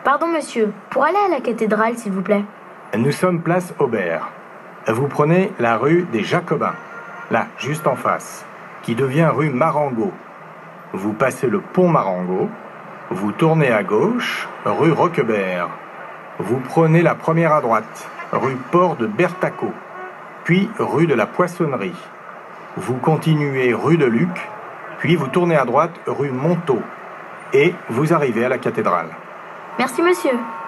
Pardon, monsieur. Pour aller à la cathédrale, s'il vous plaît. Nous sommes place Aubert. Vous prenez la rue des Jacobins, là, juste en face, qui devient rue Marengo. Vous passez le pont Marengo, vous tournez à gauche, rue Roquebert. Vous prenez la première à droite, rue Port de Berthaco, puis rue de la Poissonnerie. Vous continuez rue de Luc, puis vous tournez à droite rue Montaut, et vous arrivez à la cathédrale. Merci, monsieur.